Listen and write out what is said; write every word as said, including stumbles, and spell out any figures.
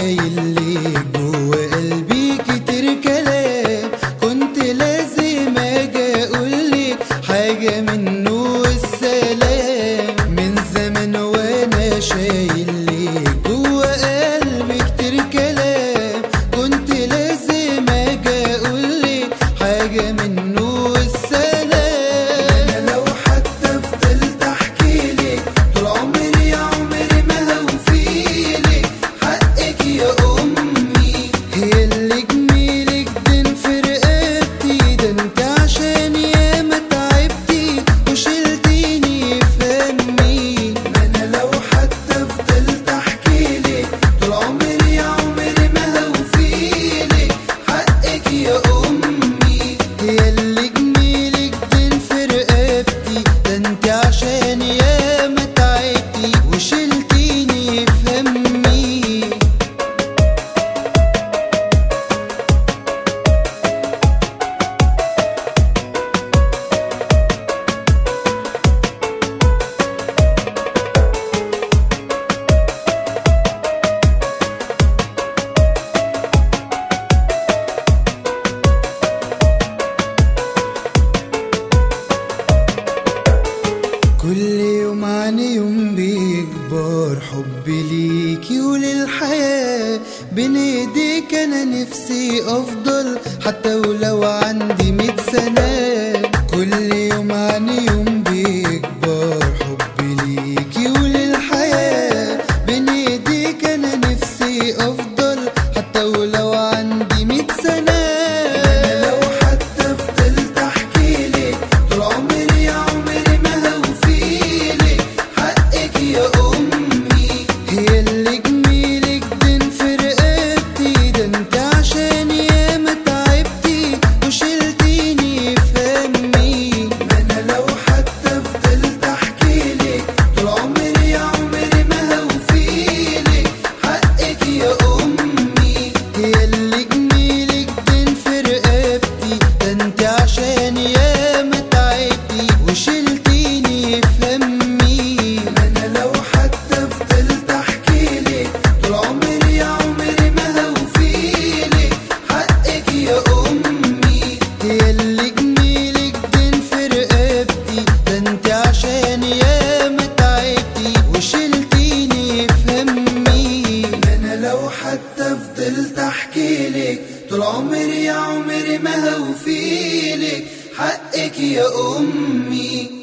شايل ليك جوا قلبي كتير كلام، كنت لازم اجي اقولك حاجة منه والسلام. من زمان وانا شايل ليك جوا قلبي كتير كلام، كنت لازم اجي اقولك حاجة منه والسلام. انا لو حتى فضلت احكي لك طول عمري يا عمري ما هوفيلك حقك يا امي. هي اللي جميلك دين في رقبتي، ده انت عشان ياما تعبتي وشلتيني في همي. انا لو حتى فضلت احكي لك طول عمري يا عمري ما هوفيلك حقك يا امي. هي اللي جميلك دين في رقبتي، ده انت عشان ياما تعبتي وشلتيني في همي. كل يوم عن يوم بيكبر حبي ليكي وللحياة، بين ايديك انا نفسي افضل حتى ولو عندي مية سنة. كل يوم عن يوم بيكبر حبي ليكي وللحياة، بين ايديك انا نفسي افضل حتى ولو عندي مية سنة. انا لو حتى فضلت احكي لك طول عمري يا عمري ما هوفيلك حقك يا امي. هي اللي جميلك دين في رقبتي، ده انت عشان ياما تعبتي وشلتيني في همي. انا لو حتى فضلت احكي لك طول عمري يا عمري ما هوفيلك حقك يا امي. هي اللي جميلك دين في رقبتي، ده انت عشان ياما تعبتي وشلتيني في همي. انا لو حتى فضلت احكي لك طول عمري يا عمري ما هوفيلك حقك يا امي. هي اللي جميلك دين في رقبتي، ده انت عشان ياما تعبتي وشلتيني في همي. انا لو حتى فضلت احكي لك طول عمري يا عمري ما هوفيلك حقك يا امي.